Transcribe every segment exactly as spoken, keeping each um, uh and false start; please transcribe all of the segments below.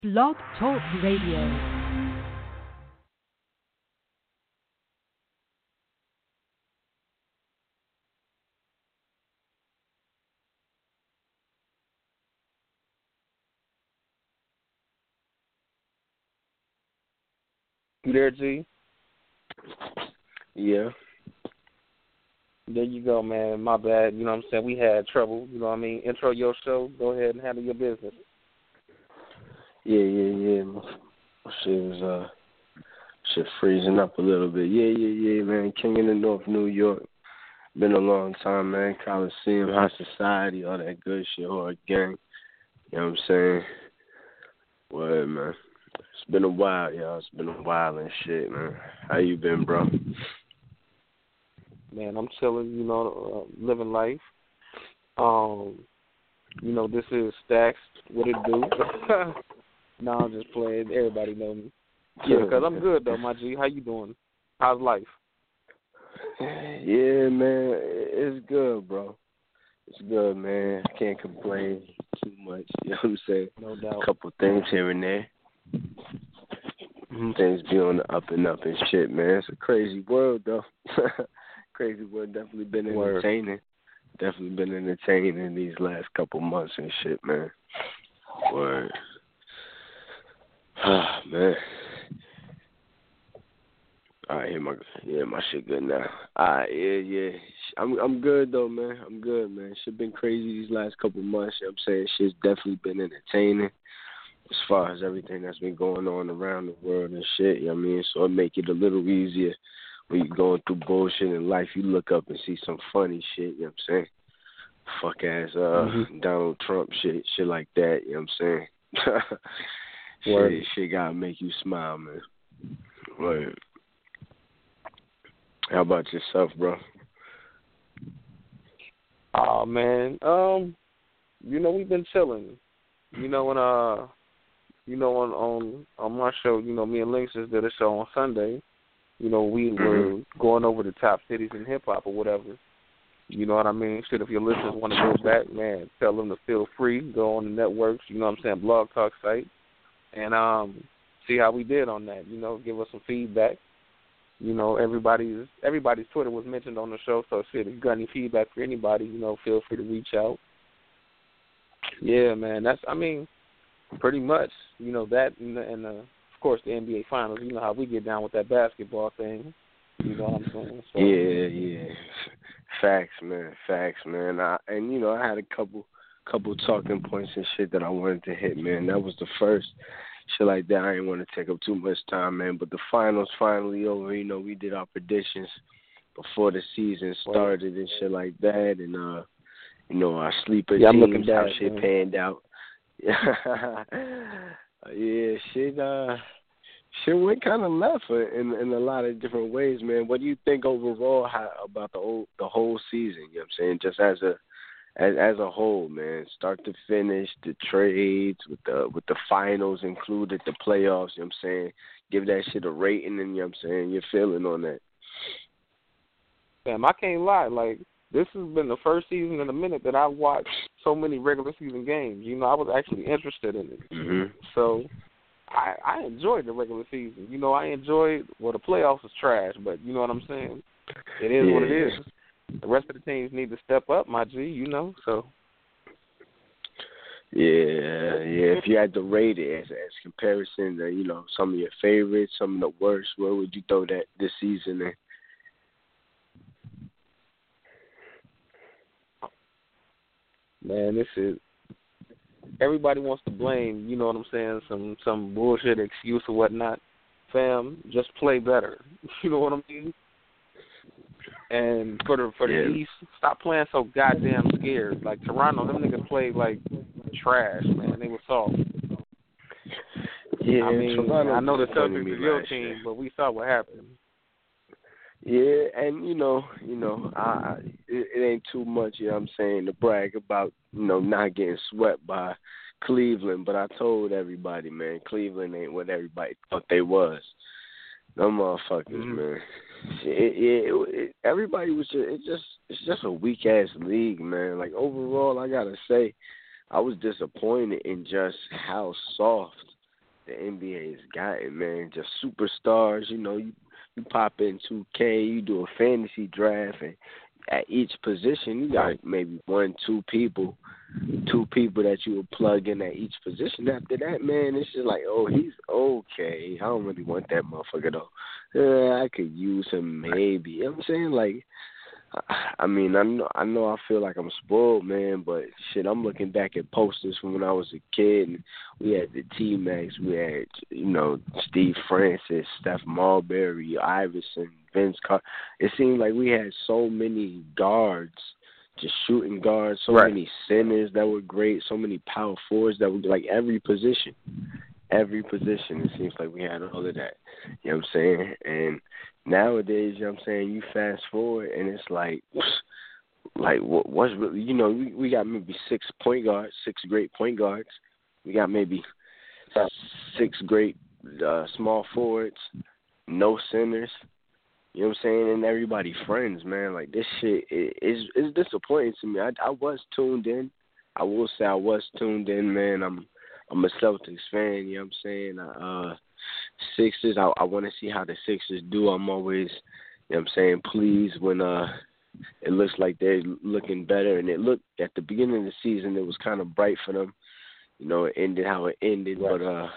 Blog Talk Radio. You there, G? Yeah. There you go, man. My bad. You know what I'm saying? We had trouble. You know what I mean? Intro your show. Go ahead and handle your business. Yeah, yeah, yeah. My, my shit was uh shit freezing up a little bit. Yeah, yeah, yeah, man. King in the North New York. Been a long time, man. Coliseum, High Society, all that good shit, hard gang. You know what I'm saying? Word, man. It's been a while, y'all. It's been a while and shit, man. How you been, bro? Man, I'm chilling, you know, uh, living life. Um, you know, this is Stacks. What it do? No, I'm just playing. Everybody know me. Yeah, because I'm good, though, my G. How you doing? How's life? Yeah, man. It's good, bro. It's good, man. I can't complain too much. You know what I'm saying? No doubt. A couple things here and there. Mm-hmm. Things be on the up and up and shit, man. It's a crazy world, though. Crazy world. Definitely been entertaining. Word. Definitely been entertaining these last couple months and shit, man. Word. Ah, man. All right, here my yeah, my shit good now. All right, yeah, yeah. I'm I'm good though, man. I'm good, man. Shit been crazy these last couple months. You know what I'm saying? Shit's definitely been entertaining as far as everything that's been going on around the world and shit. You know what I mean? So it make it a little easier when you're going through bullshit in life. You look up and see some funny shit. You know what I'm saying? Fuck ass uh mm-hmm. Donald Trump shit, shit like that. You know what I'm saying? shit, shit gotta make you smile, man. Right. How about yourself, bro? Oh man, um, you know we've been chilling. You know when uh, you know on on on my show, you know me and Lynx just did a show on Sunday. You know we mm-hmm. were going over the top cities in hip hop or whatever. You know what I mean? Shit, if your listeners want to go back, man, tell them to feel free. Go on the networks. You know what I'm saying? Blog Talk site, and um, see how we did on that. You know, give us some feedback. You know, everybody's everybody's Twitter was mentioned on the show, so shit, if you got any feedback for anybody, you know, feel free to reach out. Yeah, man, that's, I mean, pretty much, you know, that and, the, and the, of course, the N B A Finals, you know how we get down with that basketball thing. You know what I'm saying? So, yeah, yeah. Facts, man, facts, man. I, and, you know, I had a couple couple talking points and shit that I wanted to hit, man. That was the first. Shit like that, I didn't want to take up too much time, man. But the finals finally over. You know, we did our predictions before the season started and shit like that. And, uh, you know, our sleeper yeah, teams, how shit man. panned out. yeah, shit, uh, shit went kind of left in, in a lot of different ways, man. What do you think overall how, about the whole, the whole season? You know what I'm saying? Just as a As as a whole, man, start to finish, the trades with the with the finals included, the playoffs, you know what I'm saying? Give that shit a rating and, you know what I'm saying, your feeling on that. Damn, I can't lie, like, this has been the first season in a minute that I've watched so many regular season games. You know, I was actually interested in it. Mm-hmm. So I I enjoyed the regular season. You know, I enjoyed, well, the playoffs was trash, but you know what I'm saying? It is yeah. what it is. The rest of the teams need to step up, my G, you know, so. Yeah, yeah. If you had to rate it as, as comparison to, you know, some of your favorites, some of the worst, where would you throw that this season in? Man, this is, everybody wants to blame, you know what I'm saying, some, some bullshit excuse or whatnot. Fam, just play better. You know what I mean? And for the for the yeah. East, stop playing so goddamn scared. Like Toronto, them niggas played like trash, man. They were soft. Yeah, I mean, Toronto I know the Celtics is your team, year. but we saw what happened. Yeah, and you know, you know, I it, it ain't too much, you know what I'm saying, to brag about, you know, not getting swept by Cleveland, but I told everybody, man, Cleveland ain't what everybody thought they was. Them motherfuckers, mm-hmm. man. It, it, it, it, everybody was just, it just, it's just a weak ass league, man. Like overall, I gotta say, I was disappointed in just how soft the N B A has gotten, man. Just superstars, you know, you, you pop in two K, you do a fantasy draft, and at each position, you got maybe one, two people, two people that you would plug in at each position. After that, man, it's just like, oh, he's okay. I don't really want that motherfucker, though. Uh, I could use him maybe. You know what I'm saying? Like, I mean, I know, I know I feel like I'm spoiled, man, but shit, I'm looking back at posters from when I was a kid, and we had the T-Max, we had, you know, Steve Francis, Steph Marbury, Iverson, Vince Carter. It seemed like we had so many guards, just shooting guards, so right. many centers that were great, so many power forwards that were like every position. Every position, it seems like we had all of that. You know what I'm saying? And nowadays, you know what I'm saying, you fast forward and it's like, like what, what's really, you know, we, we got maybe six point guards, six great point guards. We got maybe six great uh, small forwards, no centers. You know what I'm saying? And everybody friends, man. Like, this shit is is disappointing to me. I, I was tuned in. I will say I was tuned in, man. I'm I'm a Celtics fan, you know what I'm saying? Uh, Sixers, I, I want to see how the Sixers do. I'm always, you know what I'm saying, pleased when uh, it looks like they're looking better. And it looked, at the beginning of the season, it was kind of bright for them. You know, it ended how it ended. Right. But, uh,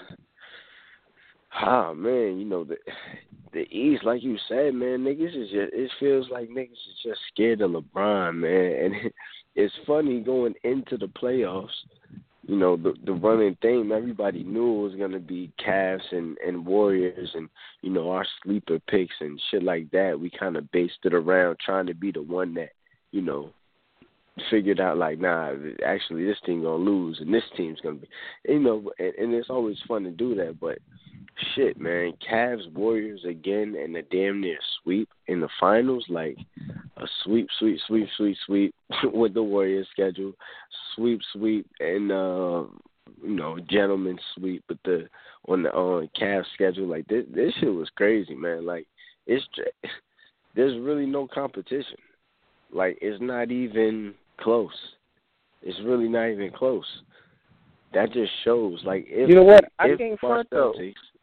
ah, man, you know, the the East, like you said, man, niggas is just, it feels like niggas is just scared of LeBron, man. And it, it's funny going into the playoffs. You know, the the running theme, everybody knew it was going to be Cavs and, and Warriors and, you know, our sleeper picks and shit like that. We kind of based it around trying to be the one that, you know, figured out like, nah, actually this team going to lose and this team's going to be, you know, and, and it's always fun to do that. But shit, man, Cavs, Warriors again and a damn near sweep in the finals, like a sweep, sweep, sweep, sweep, sweep with the Warriors schedule, sweep, sweep, and uh, you know, gentleman sweep with the on the on Cavs schedule. Like this, this shit was crazy, man. Like it's there's really no competition. Like it's not even close. It's really not even close. That just shows, like, if you know what I if can't front though.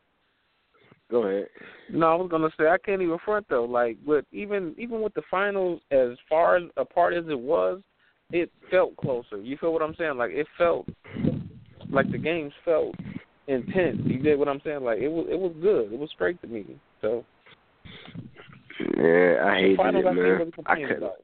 Go ahead. No, I was gonna say I can't even front though. Like, with even even with the finals, as far as apart as it was, it felt closer. You feel what I'm saying? Like, it felt like the games felt intense. You get what I'm saying? Like, it was it was good. It was straight to me. So yeah, I hated finals, it, I man. can't really complain I couldn't. about it.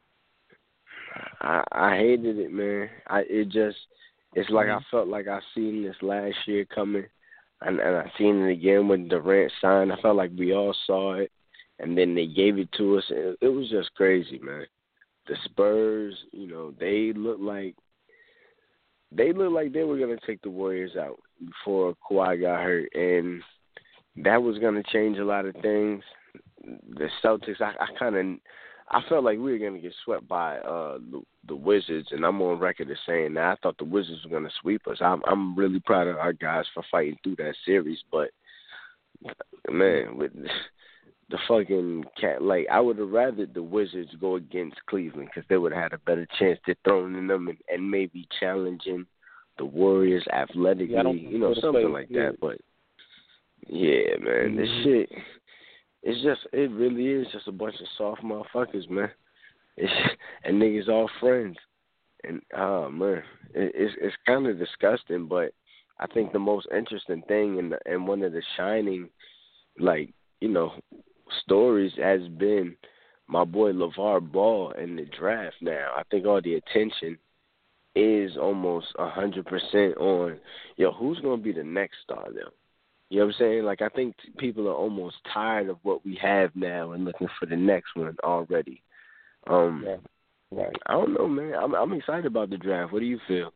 I I hated it, man. I it just it's like mm-hmm. I felt like I seen this last year coming. And, and I seen it again when Durant signed. I felt like we all saw it, and then they gave it to us. It, it was just crazy, man. The Spurs, you know, they looked like they looked like they were gonna take the Warriors out before Kawhi got hurt, and that was gonna change a lot of things. The Celtics, I, I kind of, I felt like we were gonna get swept by uh, the, the Wizards, and I'm on record as saying that I thought the Wizards were gonna sweep us. I'm I'm really proud of our guys for fighting through that series, but man, with the fucking cat, like I would have rather the Wizards go against Cleveland because they would have had a better chance to throw in them and, and maybe challenging the Warriors athletically, yeah, you know, something like yeah. that. But yeah, man, mm-hmm. this shit. It's just, it really is just a bunch of soft motherfuckers, man. It's, and niggas all friends. And, oh, man, it, it's it's kind of disgusting, but I think the most interesting thing and, and one of the shining, like, you know, stories has been my boy LeVar Ball in the draft now. I think all the attention is almost one hundred percent on, yo, who's going to be the next star now? You know what I'm saying? Like, I think people are almost tired of what we have now and looking for the next one already. Um, yeah. Right. I don't know, man. I'm I'm excited about the draft. What do you feel?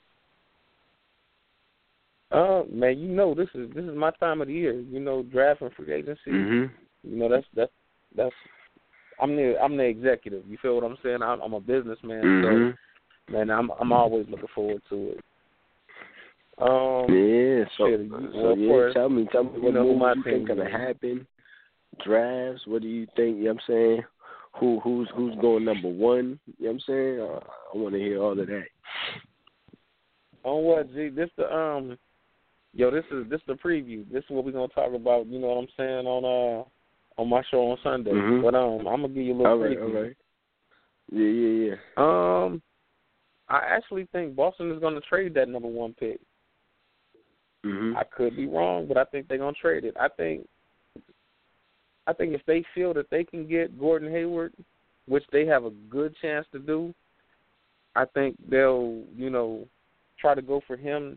Uh, man, you know this is this is my time of the year. You know, draft and free agency. Mm-hmm. You know, that's that's that's. I'm the I'm the executive. You feel what I'm saying? I'm, I'm a businessman, mm-hmm. so man, I'm I'm always looking forward to it. Um, yeah, so, shit, so well, yeah, course, tell me, tell me what you know, moves you think team gonna is. happen? Drafts, what do you think? You know what I'm saying? Who who's who's going number one? You know what I'm saying? Uh, I want to hear all of that. On what, G? This the um, Yo, this is this is the preview. This is what we're gonna talk about. You know what I'm saying on uh on my show on Sunday. Mm-hmm. But um, I'm gonna give you a little all right, preview. all right. Yeah, yeah, yeah. Um, I actually think Boston is gonna trade that number one pick. Mm-hmm. I could be wrong, but I think they're gonna trade it. I think I think if they feel that they can get Gordon Hayward, which they have a good chance to do, I think they'll, you know, try to go for him.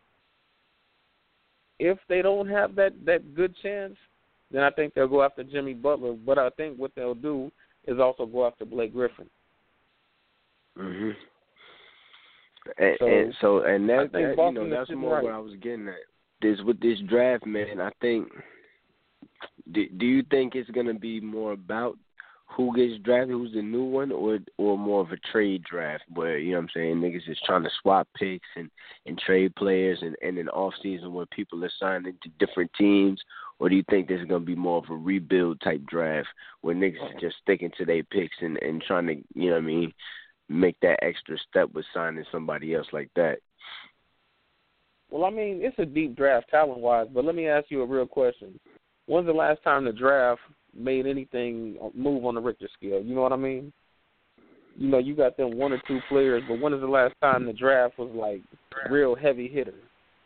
If they don't have that, that good chance, then I think they'll go after Jimmy Butler. But I think what they'll do is also go after Blake Griffin. Mm-hmm. And So, and so and that, that you know that's more right. what I was getting at. This with this draft, man. I think. Do, do you think it's gonna be more about who gets drafted, who's the new one, or or more of a trade draft where, you know what I'm saying, niggas is trying to swap picks and, and trade players and, and in off season where people are signing to different teams, or do you think this is gonna be more of a rebuild type draft where niggas is just sticking to their picks and, and trying to, you know what I mean, make that extra step with signing somebody else like that? Well, I mean, it's a deep draft talent wise, but let me ask you a real question. When's the last time the draft made anything move on the Richter scale? You know what I mean? You know, you got them one or two players, but when is the last time the draft was, like, real heavy hitter?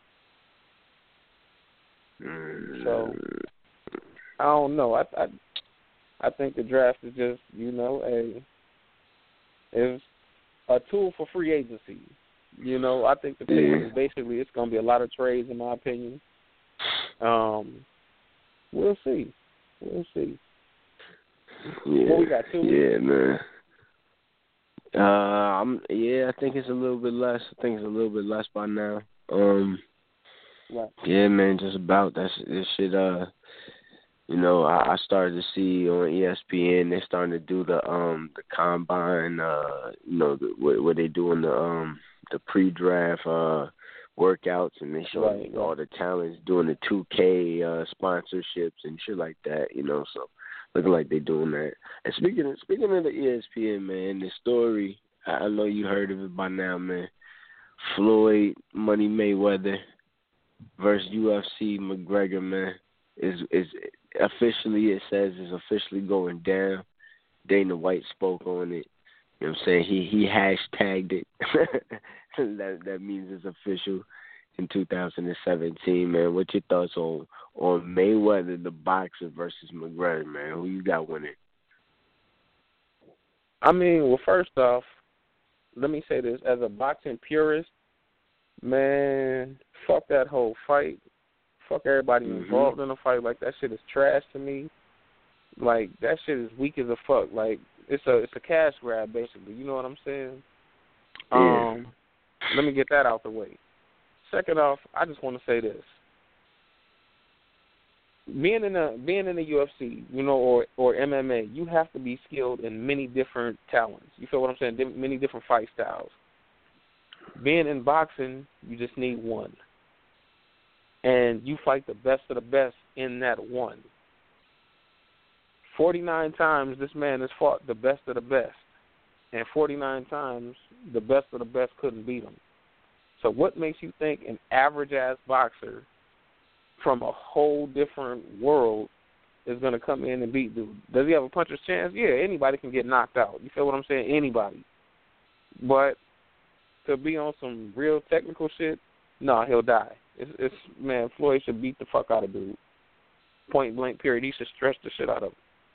So, I don't know. I I, I think the draft is just, you know, a is a tool for free agency. You know, I think the thing yeah. is basically it's going to be a lot of trades, in my opinion. Um, we'll see. We'll see. Yeah. What we got, two weeks? Yeah, man. Uh, I'm. Yeah, I think it's a little bit less. I think it's a little bit less by now. Um. Right. Yeah, man. Just about that's this shit. Uh, you know, I, I started to see on E S P N they're starting to do the um the combine. Uh, you know, the, where, where they doing the um the pre-draft uh workouts, and they showing right, all right. the talents doing the two K uh sponsorships and shit like that. You know, so. Looking like they're doing that. And speaking of, speaking of the E S P N, man, the story, I know you heard of it by now, man. Floyd Money Mayweather versus U F C McGregor, man, is is officially, it says, is officially going down. Dana White spoke on it. You know what I'm saying? He he hashtagged it. that that means it's official in two thousand seventeen, man. What's your thoughts on on Mayweather, the boxer, versus McGregor, man? Who you got winning? I mean, well, first off, let me say this. As a boxing purist, man, fuck that whole fight. Fuck everybody mm-hmm. involved in the fight. Like, that shit is trash to me. Like, that shit is weak as a fuck. Like, it's a it's a cash grab, basically. You know what I'm saying? Yeah. Um, let me get that out the way. Second off, I just want to say this. Being in the being in the U F C, you know, or or M M A, you have to be skilled in many different talents. You feel what I'm saying? Di- many different fight styles. Being in boxing, you just need one. And you fight the best of the best in that one. forty-nine times this man has fought the best of the best. And forty-nine times the best of the best couldn't beat him. So what makes you think an average-ass boxer from a whole different world is going to come in and beat dude? Does he have a puncher's chance? Yeah, anybody can get knocked out. You feel what I'm saying? Anybody. But to be on some real technical shit, no, nah, he'll die. It's, it's man, Floyd should beat the fuck out of dude. Point blank, period. He should stretch the shit out of him.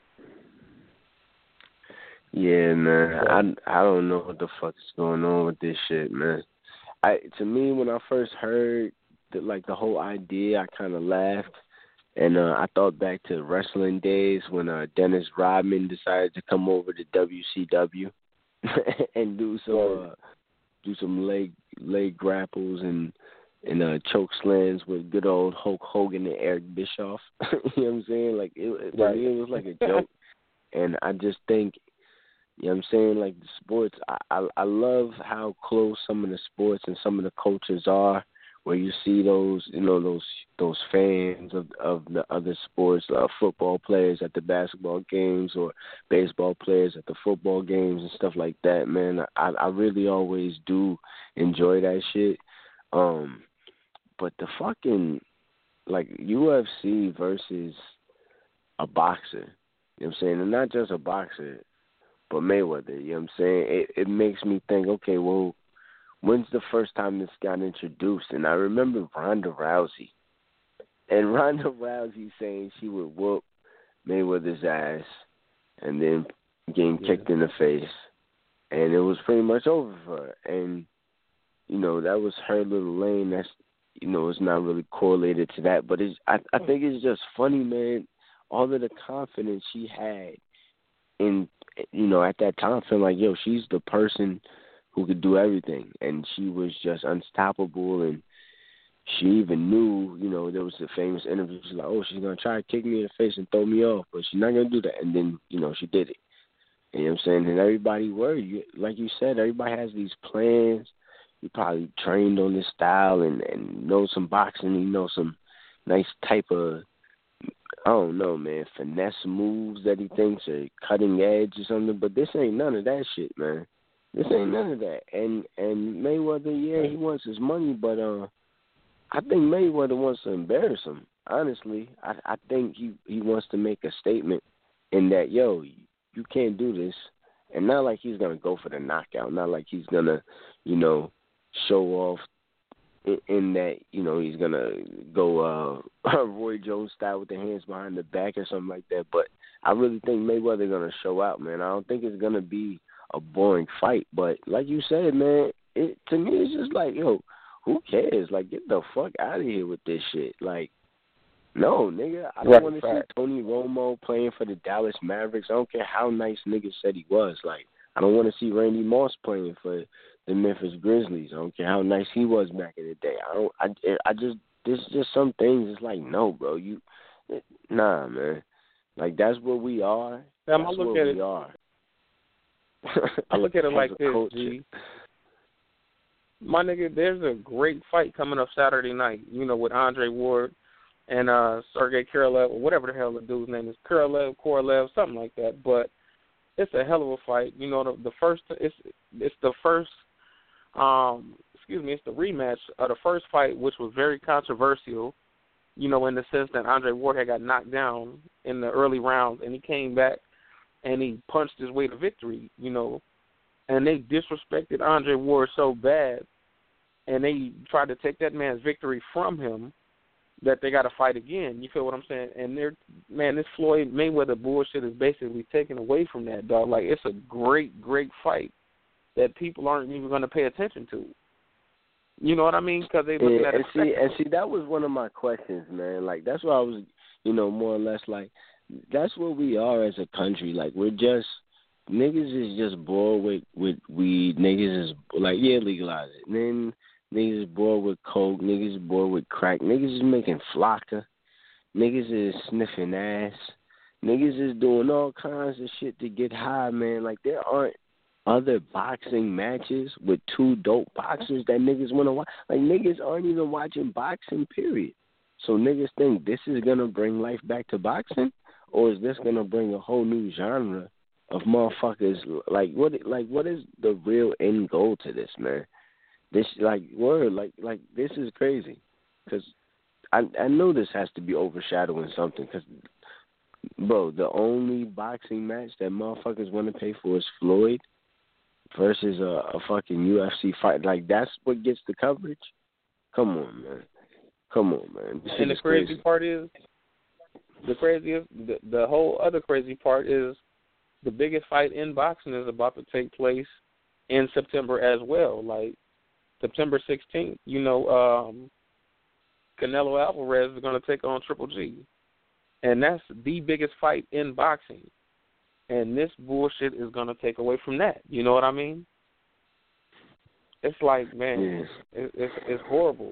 Yeah, man. I, I don't know what the fuck is going on with this shit, man. I to me, when I first heard the, like the whole idea, I kind of laughed, and uh, I thought back to wrestling days when uh, Dennis Rodman decided to come over to W C W and do some uh, do some leg leg grapples and and uh, choke slams with good old Hulk Hogan and Eric Bischoff. You know what I'm saying? Like it, right. to me, it was like a joke, and I just think. You know what I'm saying? Like the sports, I, I I love how close some of the sports and some of the cultures are, where you see those, you know, those those fans of of the other sports, uh, football players at the basketball games or baseball players at the football games and stuff like that. Man, I I really always do enjoy that shit. Um, but the fucking like U F C versus a boxer, you know what I'm saying, and not just a boxer, but Mayweather. You know what I'm saying? It it makes me think, okay, well, when's the first time this got introduced? And I remember Ronda Rousey, and Ronda Rousey saying she would whoop Mayweather's ass, and then getting yeah. kicked in the face, and it was pretty much over for her. And you know, that was her little lane. That's, you know, it's not really correlated to that, but it's, I, I think it's just funny, man. All of the confidence she had in, you know, at that time, feeling like, yo, she's the person who could do everything, and she was just unstoppable. And she even knew, you know, there was the famous interview. She's like, oh, she's gonna try to kick me in the face and throw me off, but she's not gonna do that. And then, you know, she did it. You know what I'm saying? And everybody worried, like you said, everybody has these plans. He probably trained on this style and, and knows some boxing. He knows some nice type of, I don't know, man, finesse moves that he thinks are cutting edge or something. But this ain't none of that shit, man. This ain't none of that. And and Mayweather, yeah, he wants his money, but uh, I think Mayweather wants to embarrass him. Honestly, I I think he he wants to make a statement in that, yo, you can't do this. And not like he's gonna go for the knockout. Not like he's gonna, you know, show off in, in that, you know, he's going to go uh, Roy Jones style with the hands behind the back or something like that. But I really think Mayweather's going to show out, man. I don't think it's going to be a boring fight. But like you said, man, it to me it's just like, yo, who cares? Like, get the fuck out of here with this shit. Like, no, nigga, I don't Right, want to right. see Tony Romo playing for the Dallas Mavericks. I don't care how nice niggas said he was. Like, I don't want to see Randy Moss playing for the Memphis Grizzlies. I don't care how nice he was back in the day. I don't. I, I just. There's just some things. It's like, no, bro. You, nah, man. Like, that's what we are. Sam, That's I look what at we it. are. I look at it As like a this, culture. G. My nigga, there's a great fight coming up Saturday night. You know, with Andre Ward and uh, Sergey Korolev, or whatever the hell the dude's name is, Korolev, Korolev, something like that. But it's a hell of a fight. You know, the, the first. It's it's the first. Um, excuse me, it's the rematch of the first fight, which was very controversial, you know, in the sense that Andre Ward had got knocked down in the early rounds, and he came back and he punched his way to victory, you know, and they disrespected Andre Ward so bad, and they tried to take that man's victory from him that they got to fight again. You feel what I'm saying? And they're, man, this Floyd Mayweather bullshit is basically taken away from that, dog. Like, it's a great, great fight that people aren't even going to pay attention to. You know what I mean? Because they looking yeah, at and it. see, and see, that was one of my questions, man. Like, that's what I was, you know, more or less like, that's what we are as a country. Like, we're just, niggas is just bored with, with weed. Niggas is, like, yeah, legalize it. And then niggas is bored with coke. Niggas is bored with crack. Niggas is making flocka. Niggas is sniffing ass. Niggas is doing all kinds of shit to get high, man. Like, there aren't other boxing matches with two dope boxers that niggas want to watch. Like, niggas aren't even watching boxing, period. So niggas think this is going to bring life back to boxing, or is this going to bring a whole new genre of motherfuckers? Like, what Like, what is the real end goal to this, man? This, like, word, like, like this is crazy. Because I, I know this has to be overshadowing something, because, bro, the only boxing match that motherfuckers want to pay for is Floyd versus a, a fucking U F C fight. Like, that's what gets the coverage? Come on, man. Come on, man. This And the is crazy, crazy part is, the craziest, the, the whole other crazy part is the biggest fight in boxing is about to take place in September as well. Like, September sixteenth, you know, um, Canelo Alvarez is going to take on Triple G. And that's the biggest fight in boxing. And this bullshit is going to take away from that. You know what I mean? It's like, man, Yeah. it, it's it's horrible.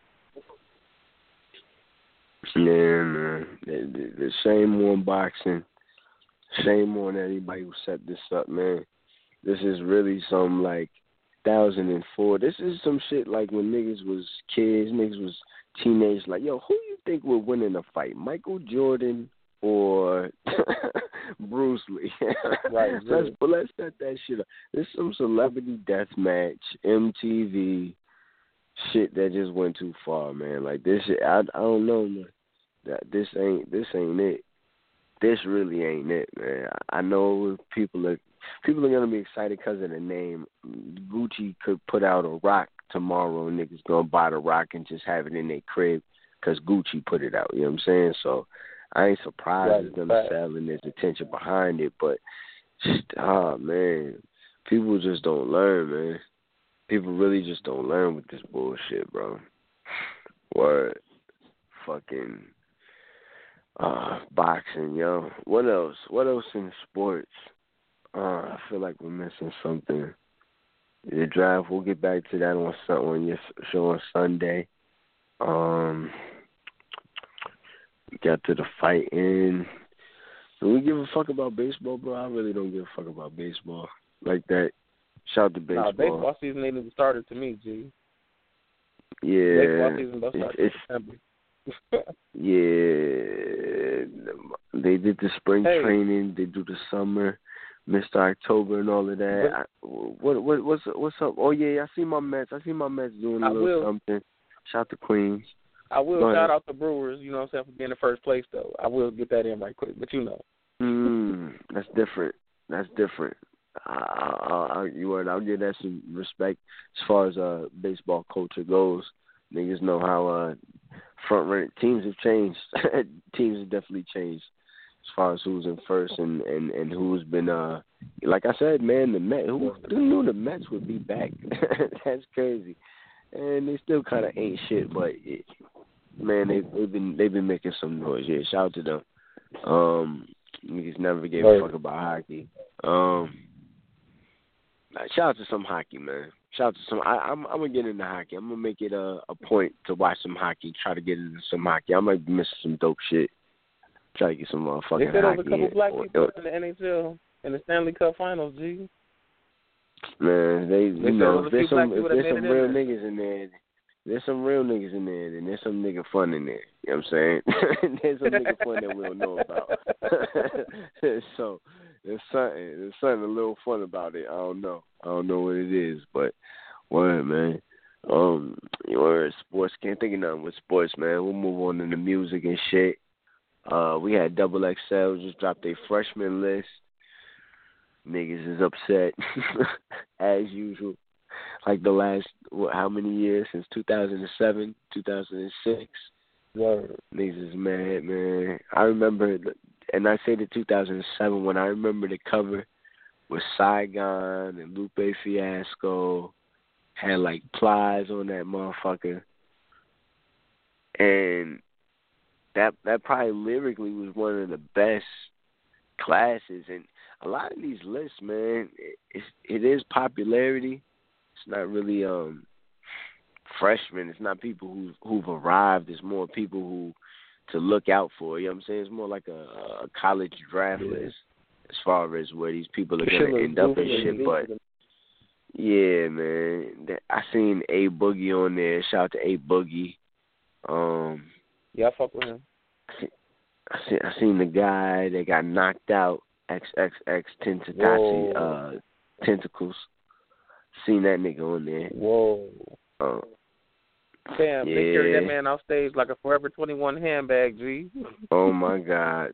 Yeah, man. The, the, the shame on boxing. Shame on everybody who set this up, man. This is really some, like, two thousand four. This is some shit like when niggas was kids, niggas was teenagers. Like, yo, who you think would win in a fight? Michael Jordan or Bruce Lee? Right. let's, but let's set that shit up. This is some celebrity death match, M T V. shit that just went too far, man. Like this shit, I, I don't know, man. That this ain't this ain't it. This really ain't it, man. I know people are people are gonna be excited because of the name. Gucci could put out a rock tomorrow, and niggas gonna buy the rock and just have it in their crib because Gucci put it out. You know what I'm saying? So I ain't surprised Right, at them right. selling there's attention behind it, but ah man, people just don't learn, man. People really just don't learn with this bullshit, bro. Word. Fucking uh, boxing, yo. What else? What else in sports? Uh, I feel like we're missing something. The draft, we'll get back to that on, on your show on Sunday. Um, got to the fighting. Do we give a fuck about baseball, bro? I really don't give a fuck about baseball like that. Shout out to baseball. Nah, baseball season ain't even started to me, G. Yeah. Baseball season don't start It's, in September. yeah. They did the spring Hey. training. They do the summer, Mister October, and all of that. I, what what what's what's up? Oh yeah, I see my Mets. I see my Mets doing a I little will. something. Shout out to Queens. I will Go shout ahead. out the Brewers, you know what I'm saying, for being in first place, though. I will get that in right quick, but you know. Mm, that's different. That's different. I, I, I, you would, I'll give that some respect as far as uh, baseball culture goes. Niggas know how uh, front running teams have changed. Teams have definitely changed as far as who's in first and, and, and who's been. Uh, like I said, man, the Mets. Who, who knew the Mets would be back? That's crazy. And they still kind of ain't shit, but it, man, they, they've been they've been making some noise. Yeah, shout out to them. Um, niggas never gave a fuck about hockey. Um, shout out to some hockey, man. Shout out to some. I, I'm I'm gonna get into hockey. I'm gonna make it a, a point to watch some hockey. Try to get into some hockey. I might be missing some dope shit. Try to get some motherfucking They said hockey. there was a couple in. black Or, people in the N H L in the Stanley Cup Finals, G. Man, they, They you know, if said there's there was a few black some, if people that there's made some it real in there. niggas in there, there's some real niggas in there, and there's some nigga fun in there. You know what I'm saying? There's some nigga fun that we don't know about. So there's something, there's something a little fun about it. I don't know. I don't know what it is, but word, man. Um, you know, sports. Can't think of nothing with sports, man. We'll move on to the music and shit. Uh, we had Double X L just dropped their freshman list. Niggas is upset as usual. Like the last, what, how many years? Since two thousand seven, two thousand six. Word. Niggas is mad, man. I remember, and I say the two thousand seven when I remember the cover with Saigon and Lupe Fiasco. Had like Plies on that motherfucker. And that that probably lyrically was one of the best classes. And a lot of these lists, man, it, it's, it is popularity. It's not really um freshmen. It's not people who who've arrived. It's more people who to look out for. You know what I'm saying? It's more like a, a college draft Yeah. list as far as where these people are Shit gonna was end up and goofy shit. and But yeah, man, That- I seen A Boogie on there. Shout out to A Boogie. Um, yeah, I fuck with him. I seen I seen the guy that got knocked out. X X X Tentaci, Whoa. uh, Tentacles. Seen that nigga on there. Whoa. Uh, Damn, yeah. they carried that man off stage like a Forever twenty-one handbag, G. Oh my god.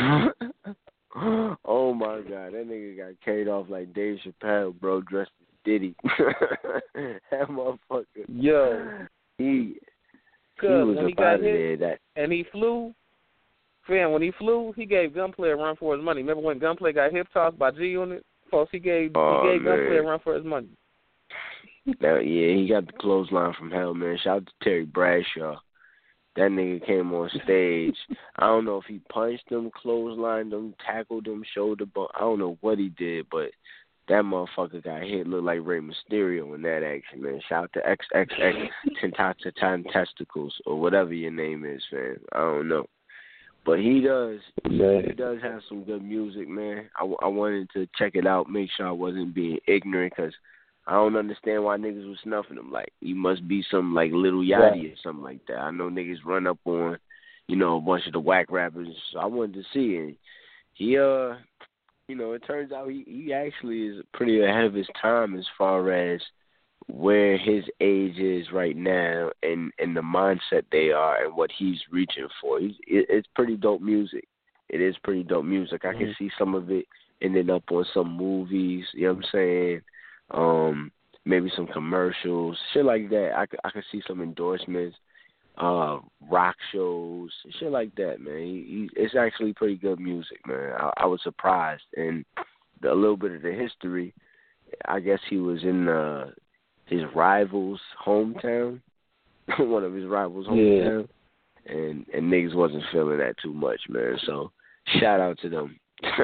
Oh my god, that nigga got carried off like Dave Chappelle, bro, dressed as Diddy. That motherfucker. Yo. He he Cause was when he up got out of hit there. That and he flew, fam, when he flew, he gave Gunplay a run for his money. Remember when Gunplay got hip tossed by G Unit? Folks, he gave Oh, he gave Gunplay a man. run for his money. That, yeah, he got the clothesline from hell, man. Shout out to Terry Bradshaw. That nigga came on stage. I don't know if he punched him, clotheslined him, tackled him, shoulder bump. I don't know what he did, but that motherfucker got hit. Looked like Rey Mysterio in that action, man. Shout out to X X X Tentatan Testicles or whatever your name is, man. I don't know. But he does. Man. He does have some good music, man. I, I wanted to check it out, make sure I wasn't being ignorant, because I don't understand why niggas was snuffing him. Like, he must be some, like, Little Yachty Right. or something like that. I know niggas run up on, you know, a bunch of the whack rappers, so I wanted to see it. He, uh, you know, it turns out he, he actually is pretty ahead of his time as far as where his age is right now and, and the mindset they are and what he's reaching for. He's, it, it's pretty dope music. It is pretty dope music. I mm-hmm. can see some of it ending up on some movies, you know what I'm saying? Um, maybe some commercials, shit like that. I could, I could see some endorsements, uh, rock shows, shit like that, man. He, he, it's actually pretty good music, man. I, I was surprised. And the, a little bit of the history, I guess he was in uh, his rival's hometown, one of his rival's hometown, yeah. and, and niggas wasn't feeling that too much, man. So shout out to them.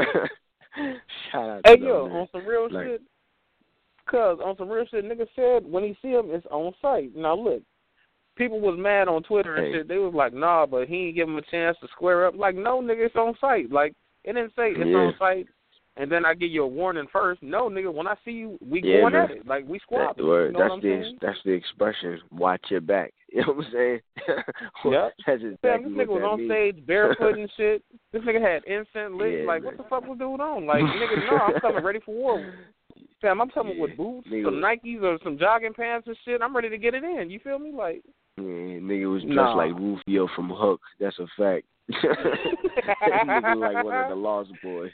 Shout out hey, to yo, them, man. on some real like, shit, cuz, on some real shit, nigga said when he see him, it's on site. Now, look, people was mad on Twitter and hey. shit. They was like, nah, but he ain't give him a chance to square up. Like, no, nigga, it's on site. Like, it didn't say it's yeah. on site, and then I give you a warning first. No, nigga, when I see you, we yeah, going man. at it. Like, we squad. That, word. You know that's what I'm the saying? that's the expression. Watch your back. You know what I'm saying? Yep. That's exactly Fam, this nigga what was that on means. stage barefoot and shit. This nigga had incense lit. Yeah, like, man. what the fuck was dude on? Like, nigga, no, I'm coming ready for war. Fam, I'm coming yeah, with boots, nigga some was, Nikes or some jogging pants and shit. I'm ready to get it in. You feel me? Like, yeah, nigga was dressed nah. like Rufio from Hook. That's a fact. Nigga looked like one of the Lost Boys.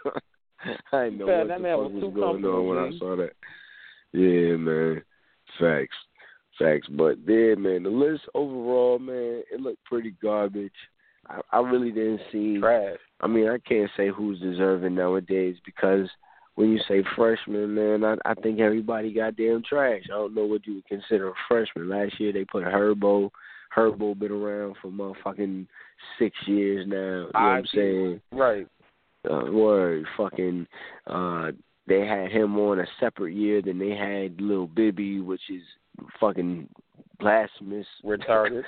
I didn't know Fam, what that the man fuck was was too going on when man. I saw that. Yeah, man. Facts. Facts. But, yeah, man, the list overall, man, it looked pretty garbage. I, I really didn't see. Trash. I mean, I can't say who's deserving nowadays because when you say freshman, man, I, I think everybody goddamn trash. I don't know what you would consider a freshman. Last year they put Herbo. Herbo been around for motherfucking six years now. You know what I'm saying? Right. Uh, word. Fucking, uh, they had him on a separate year than they had Lil Bibby, which is fucking blasphemous. Retarded.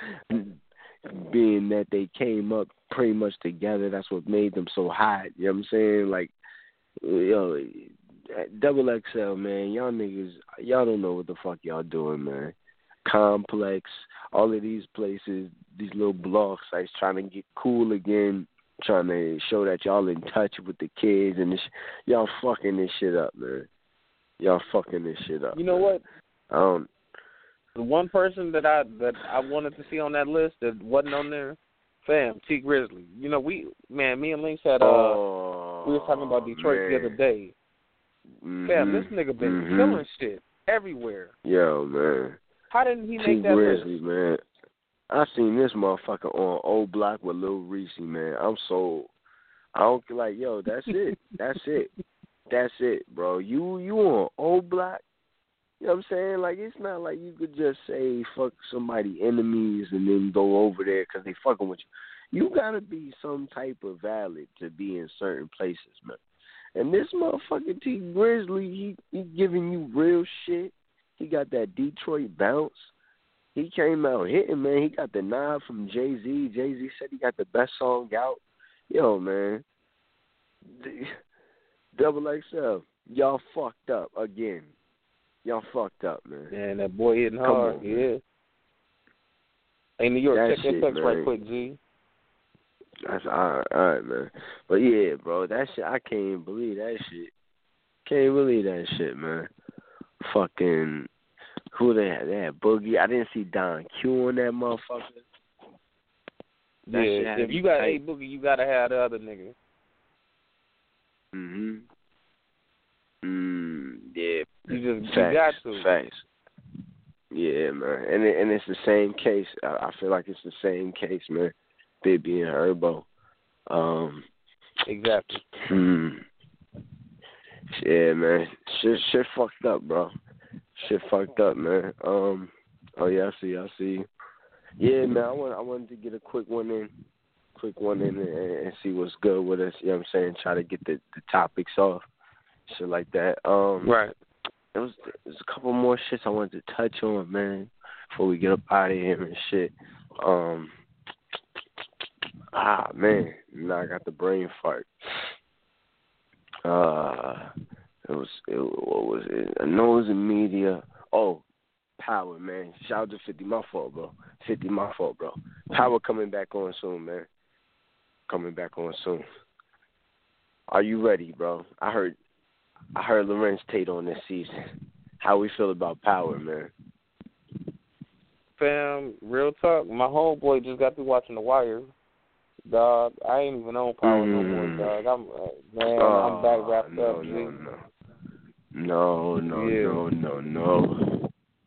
Being that they came up pretty much together, that's what made them so hot. You know what I'm saying? Like, yo, Double X L, man, y'all niggas, y'all don't know what the fuck y'all doing, man. Complex, all of these places, these little blog sites trying to get cool again, trying to show that y'all in touch with the kids, and this, y'all fucking this shit up, man. Y'all fucking this shit up. You know man. what? Um, The one person that I that I wanted to see on that list that wasn't on there, fam, T Grizzly. You know, we man, me and Lynx had uh, oh, we were talking about Detroit man. the other day. Mm-hmm. Fam, this nigga been mm-hmm. killing shit everywhere. Yo, man. How didn't he T make that Grizzly, list? man. I seen this motherfucker on O Block with Lil Reese, man. I'm so I don't like, yo, that's it. That's it. That's it, bro. You you on O Block? You know what I'm saying? Like, it's not like you could just say fuck somebody enemies and then go over there because they fucking with you. You got to be some type of valid to be in certain places, man. And this motherfucking T Grizzly, he, he giving you real shit. He got that Detroit bounce. He came out hitting, man. He got the nod from Jay-Z. Jay-Z said he got the best song out. Yo, man. Double X L, y'all fucked up again. Y'all fucked up, man. Man, that boy hitting Come hard. on, yeah. Hey, New York, that check shit, that text man. right quick, G. That's all right, all right, man. But yeah, bro, that shit, I can't even believe that shit. Can't believe that shit, man. Fucking, who they had? They had Boogie. I didn't see Don Q on that motherfucker. That shit Yeah, had if to you be got tight. A Boogie, you gotta have the other nigga. Mhm. Mm, yeah. You just facts, you got to. Facts. Yeah, man, and it, and it's the same case. I, I feel like it's the same case, man. Bibby and Herbo. Um. Exactly. Hmm. Yeah, man. Shit, shit fucked up, bro. Shit fucked up, man. Um. Oh yeah, I see. I see. Yeah, man. I want. I wanted to get a quick one in, quick one in, and, and see what's good with us. You know what I'm saying? Try to get the, the topics off, shit like that. Um. Right. There was there's a couple more shits I wanted to touch on, man, before we get up out of here and shit. Um. Ah, man. Now I got the brain fart. Uh, it was, it, what was it? I know it was in media. Oh, Power, man. Shout out to fifty. My fault, bro. fifty, my fault, bro. Power coming back on soon, man. Coming back on soon. Are you ready, bro? I heard I heard Lorenz Tate on this season. how we feel about Power, man. Fam, real talk. My homeboy just got through watching The Wire. Dog, I ain't even on Power mm. no more, dog. I'm uh, man, oh, I'm back wrapped no, up. No, no, no, no, yeah. no, no, no.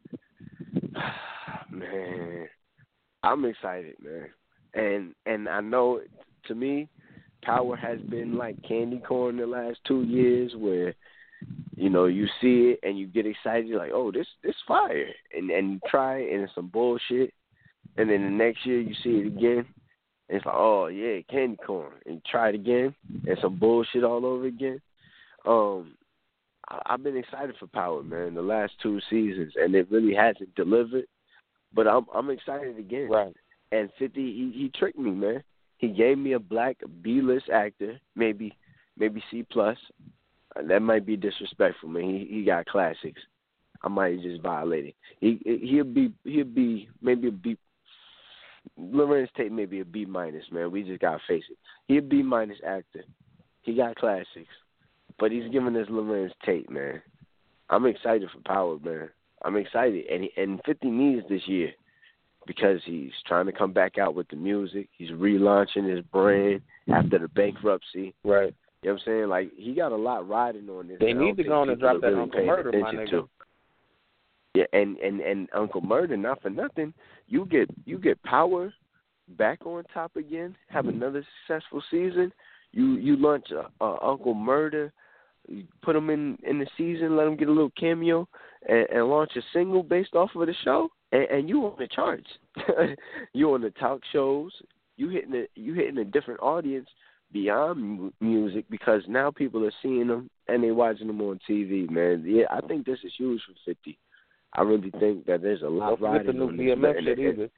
Man, I'm excited, man, and and I know, to me, Power has been like candy corn the last two years, where you know you see it and you get excited, you're like, oh, this this fire, and and you try it and it's some bullshit, and then the next year you see it again. It's like, oh, yeah, candy corn. And try it again, and some bullshit all over again. Um, I, I've been excited for Power, man, the last two seasons, and it really hasn't delivered. But I'm I'm excited again. Right. And fifty, he, he tricked me, man. He gave me a black B-list actor, maybe maybe C plus. Uh, that might be disrespectful, man. He he got classics. I might just violate it. He he'll be he'll be maybe a B. Lorenz Tate may be a B minus, man. We just gotta face it. He a B minus actor. He got classics, but he's giving us Lorenz Tate, man. I'm excited for Power, man. I'm excited, and he, and fifty needs this year because he's trying to come back out with the music. He's relaunching his brand after the bankruptcy. Right. You know what I'm saying? Like, he got a lot riding on this. They need to go on and drop that really Uncle Murder, my nigga. To. Yeah, and, and, and Uncle Murder, not for nothing, you get you get Power back on top again, have another successful season. You you launch uh, uh, Uncle Murder, you put him in, in the season, let him get a little cameo, and, and launch a single based off of the show, and, and you on the charts. You on the talk shows. You hitting a, you hitting a different audience beyond mu- music because now people are seeing them and they watching them on T V. Man, yeah, I think this is huge for fifty. I really think that there's a lot Don't riding forget the new on B M F this. shit either.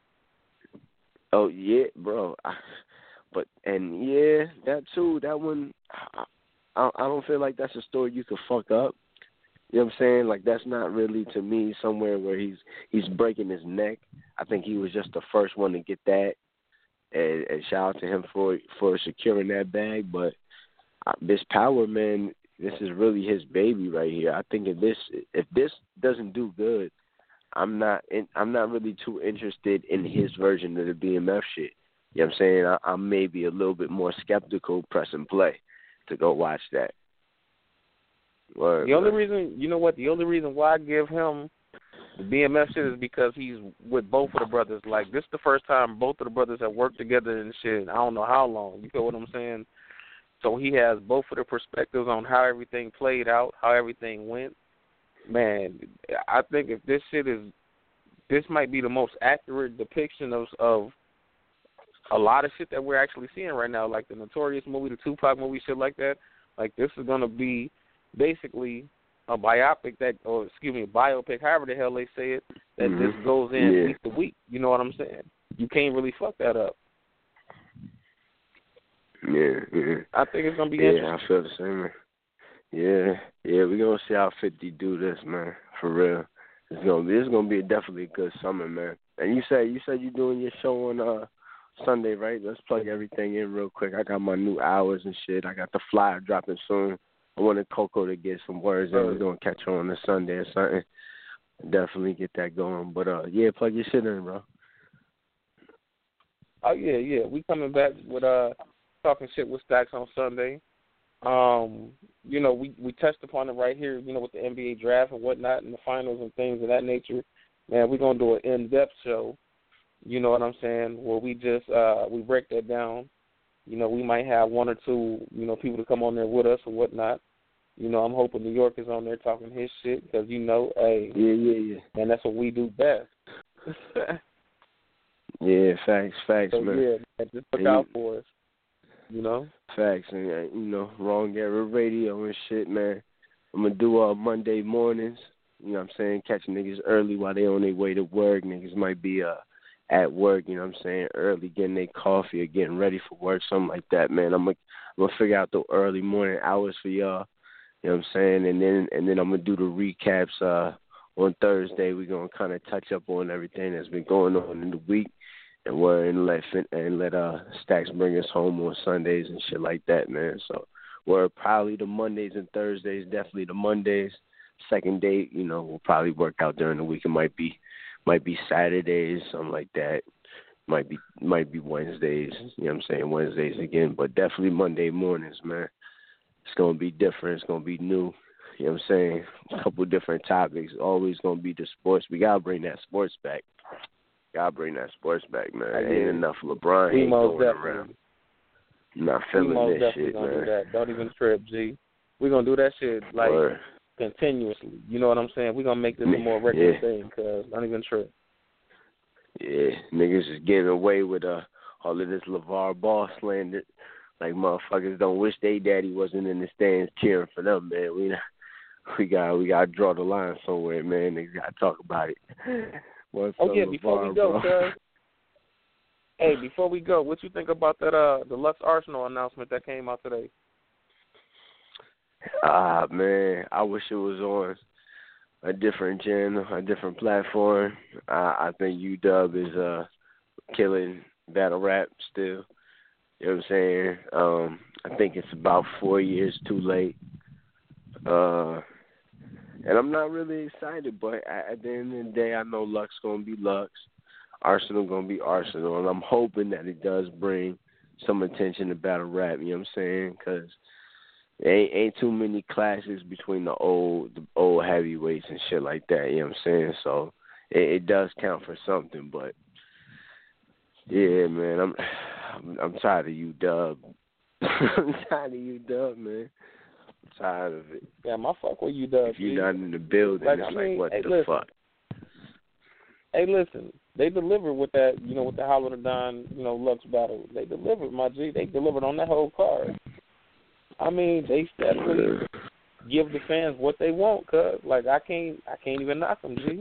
Oh yeah, bro. I, but and yeah, that too. That one, I, I, I don't feel like that's a story you could fuck up. You know what I'm saying? Like, that's not really, to me, somewhere where he's he's breaking his neck. I think he was just the first one to get that, and, and shout out to him for for securing that bag. But uh, this Power, man, this is really his baby right here. I think if this if this doesn't do good, I'm not in, I'm not really too interested in his version of the B M F shit. You know what I'm saying? I, I'm maybe a little bit more skeptical, press and play, to go watch that. Word, the only man. reason, you know what, the only reason why I give him the B M F shit is because he's with both of the brothers. Like, this is the first time both of the brothers have worked together and shit. I don't know how long. You feel what I'm saying? So he has both of the perspectives on how everything played out, how everything went. Man, I think if this shit is, this might be the most accurate depiction of of a lot of shit that we're actually seeing right now, like the Notorious movie, the Tupac movie, shit like that. Like, this is going to be basically a biopic that, or excuse me, a biopic, however the hell they say it, that mm-hmm. just goes in yeah. week to week. You know what I'm saying? You can't really fuck that up. Yeah, yeah. I think it's going to be yeah, interesting. I feel the same, man. Yeah, yeah, we're going to see how fifty do this, man, for real. It's going to be, it's going to be definitely a good summer, man. And you said, you said you're doing your show on uh, Sunday, right? Let's plug everything in real quick. I got my new hours and shit. I got the flyer dropping soon. I wanted Coco to get some words in. We're going to catch her on a Sunday or something. Definitely get that going. But, uh, yeah, plug your shit in, bro. Oh, yeah, yeah. We coming back with uh talking shit with Stacks on Sunday. Um, you know, we, we touched upon it right here, you know, with the N B A draft and whatnot and the finals and things of that nature. Man, we're going to do an in-depth show, you know what I'm saying, where we just, uh, we break that down. You know, we might have one or two, you know, people to come on there with us or whatnot. You know, I'm hoping New York is on there talking his shit because, you know, hey. Yeah, yeah, yeah. Man, that's what we do best. Yeah, facts, facts, so, man. yeah, man, just look and out you, for us, you know. Facts, and, uh, you know, Wrong Era Radio and shit, man. I'm going to do uh, Monday mornings, you know what I'm saying, catch niggas early while they on their way to work. Niggas might be uh at work, you know what I'm saying, early, getting their coffee or getting ready for work, something like that, man. I'm going I'm to figure out the early morning hours for y'all, you know what I'm saying, and then and then I'm going to do the recaps uh, on Thursday. We're going to kind of touch up on everything that's been going on in the week. And we're in let and let uh Stacks bring us home on Sundays and shit like that, man. So we're probably the Mondays and Thursdays, definitely the Mondays. second date, you know, will probably work out during the week. It might be might be Saturdays, something like that. Might be might be Wednesdays, you know what I'm saying, Wednesdays again, but definitely Monday mornings, man. It's gonna be different, it's gonna be new. You know what I'm saying? A couple of different topics. Always gonna be the sports. We gotta bring that sports back. Gotta bring that sports back, man. I Ain't enough LeBron ain't going around. I'm not feeling we most this definitely shit, gonna man. do that. Don't even trip, G. We're gonna do that shit like Word. continuously. You know what I'm saying? We're gonna make this a more regular Yeah. thing, cause don't even trip. Yeah, niggas is getting away with uh all of this LeVar Ball slander. Like motherfuckers don't wish they daddy wasn't in the stands cheering for them, man. We we got we got to draw the line somewhere, man. Niggas got to talk about it. What's Oh up, yeah, before LeVar, we go, bro? cuz. Hey, before we go, what you think about that uh the Lux Arsenal announcement that came out today? Ah, man, I wish it was on a different channel, a different platform. I, I think U W is uh killing battle rap still. You know what I'm saying? Um, I think it's about four years too late. Uh, and I'm not really excited, but at, at the end of the day, I know Lux gonna be Lux, Arsenal gonna be Arsenal, and I'm hoping that it does bring some attention to battle rap. You know what I'm saying? Because ain't ain't too many classics between the old the old heavyweights and shit like that. You know what I'm saying? So it, it does count for something, but yeah, man, I'm I'm, I'm tired of U W. I'm tired of U W, man. I'm tired of it. Yeah, my fuck with U W. If you're not in the building, like, it's I like, mean, what hey, the listen. fuck? Hey, listen, they delivered with that, you know, with the Howard and Don, you know, Lux battle. They delivered, my G. They delivered on that whole card. I mean, they steadily give the fans what they want, cuz. Like, I can't, I can't even knock them, G.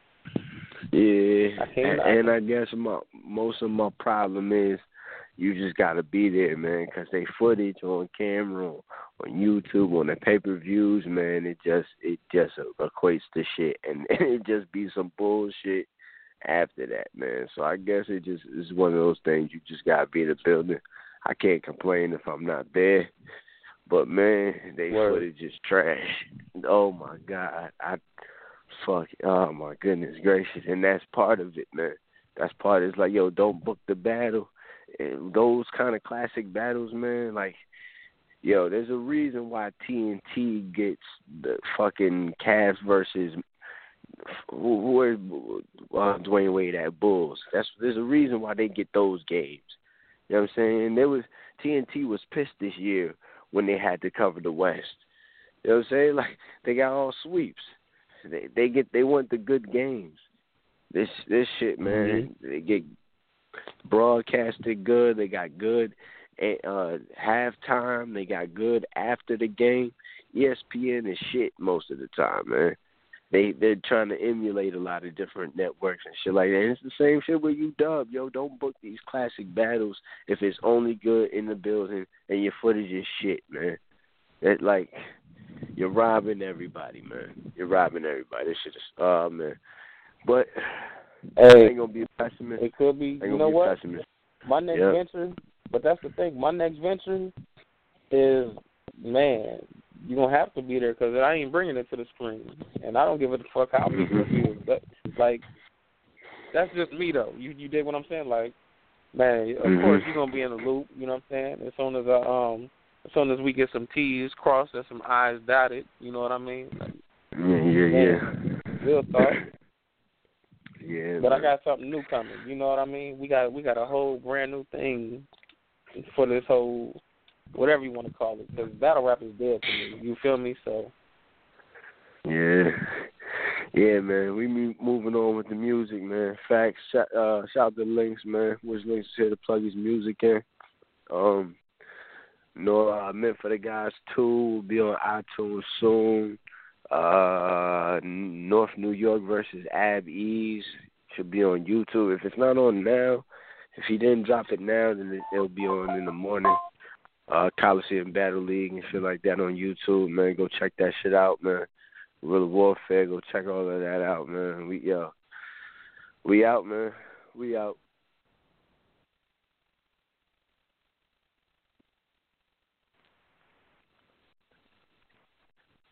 Yeah, I can't and, knock and them. I guess my most of my problem is you just got to be there, man, because they footage on camera, on YouTube, on the pay-per-views, man, it just it just equates to shit, and it just be some bullshit after that, man. So I guess it just is one of those things you just got to be in the building. I can't complain if I'm not there, but, man, they Word. footage is trash. Oh, my God. I fuck, oh, my goodness gracious, and that's part of it, man. That's part of it. It's like, yo, don't book the battle. And those kind of classic battles, man, like, yo, there's a reason why T N T gets the fucking Cavs versus who, who is uh, Dwayne Wade at Bulls. That's there's a reason why they get those games. You know what I'm saying? There was T N T was pissed this year when they had to cover the West. You know what I'm saying? Like they got all sweeps. They they get they want the good games. This this shit, man. Mm-hmm. They get broadcasted good. They got good uh, halftime. They got good after the game. E S P N is shit most of the time, man. They they're trying to emulate a lot of different networks and shit like that. And it's the same shit with U W. Yo, don't book these classic battles if it's only good in the building and your footage is shit, man. It like you're robbing everybody, man. You're robbing everybody. This shit is oh man. But hey, I ain't gonna be a pessimist. It could be. I ain't You gonna know be what? a pessimist. My next yep. venture, but that's the thing. My next venture is, man, you're going to have to be there because I ain't bringing it to the screen. And I don't give a fuck how people feel. But, like, that's just me, though. You you did what I'm saying? Like, man, of mm-hmm. course you're going to be in the loop, you know what I'm saying? As soon as, I, um, as soon as we get some T's crossed and some I's dotted, you know what I mean? Like, yeah, yeah, man, yeah. Real talk. Yeah, but man. I got something new coming. You know what I mean? We got we got a whole brand new thing for this whole whatever you want to call it. Because battle rap is dead to me. You feel me? So. Yeah, yeah, man. We be moving on with the music, man. Facts. Shout, uh, shout out to Lynx, man. Wish Lynx was here to plug his music in. Um, no, I meant for the guys too. Will be on iTunes soon. Uh, North New York versus Ab Ease should be on YouTube. If it's not on now, if he didn't drop it now, then it, it'll be on in the morning. Uh, Coliseum Battle League and shit like that on YouTube, man. Go check that shit out, man. Guerrilla Warfare, go check all of that out, man. We yo, we out, man. We out.